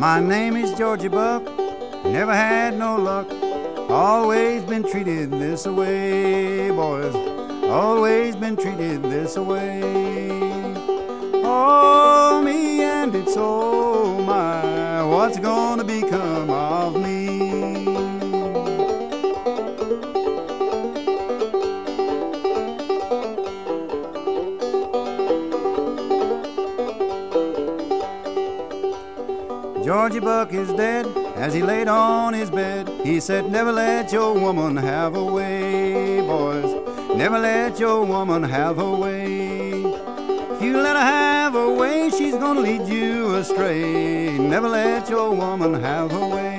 My name is Georgie Buck, never had no luck, always been treated this way, boys, always been treated this way. Oh, me and it's oh my, what's gonna become of me? Georgie Buck is dead. As he laid on his bed, he said, never let your woman have her way, boys, never let your woman have her way. If you let her have her way, she's gonna lead you astray. Never let your woman have her way.